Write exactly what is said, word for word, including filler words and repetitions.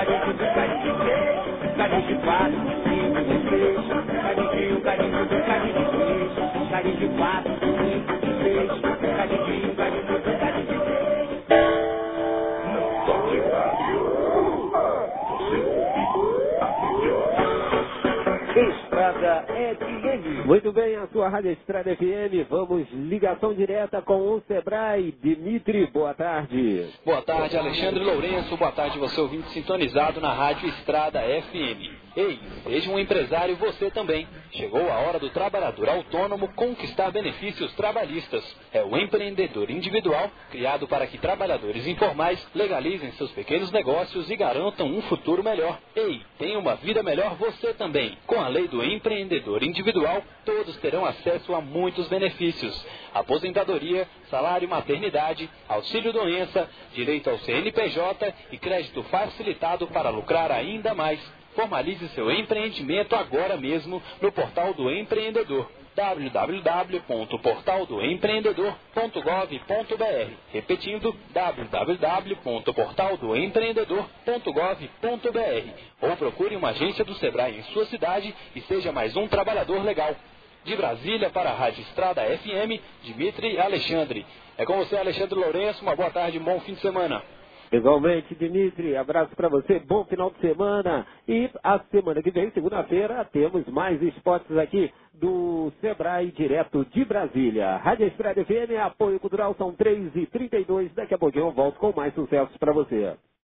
carinho de carinho de três, carinho de quatro, cinco, de seis, carinho de um, carinho de carinho de três, carinho de quatro, cinco, de seis, carinho de um, carinho de carinho de três. Não toque rádio. Você ouve a melhor. Estrada F M. Muito bem, a sua Rádio Estrada F M. Vamos, ligação direta com o Sebrae. Dimitri, boa tarde. Boa tarde, Alexandre Lourenço. Boa tarde, você ouvinte sintonizado na Rádio Estrada F M. Ei, seja um empresário você também. Chegou a hora do trabalhador autônomo conquistar benefícios trabalhistas. É o empreendedor individual, criado para que trabalhadores informais legalizem seus pequenos negócios e garantam um futuro melhor. Ei, tenha uma vida melhor você também. Com a lei do empreendedor individual, todos terão acesso a muitos benefícios. Aposentadoria, salário maternidade, auxílio doença, direito ao C N P J e crédito facilitado para lucrar ainda mais. Formalize seu empreendimento agora mesmo no Portal do Empreendedor, w w w ponto portal do empreendedor ponto gov ponto b r. Repetindo, w w w ponto portal do empreendedor ponto gov ponto b r. Ou procure uma agência do Sebrae em sua cidade e seja mais um trabalhador legal. De Brasília para a Rádio Estrada F M, Dimitri Alexandre. É com você, Alexandre Lourenço. Uma boa tarde, um bom fim de semana. Igualmente, Dimitri, abraço para você, bom final de semana. E a semana que vem, segunda-feira, temos mais esportes aqui do Sebrae, direto de Brasília. Rádio Estrada F M, apoio cultural, são três e trinta e dois. Daqui a pouquinho eu volto com mais sucessos para você.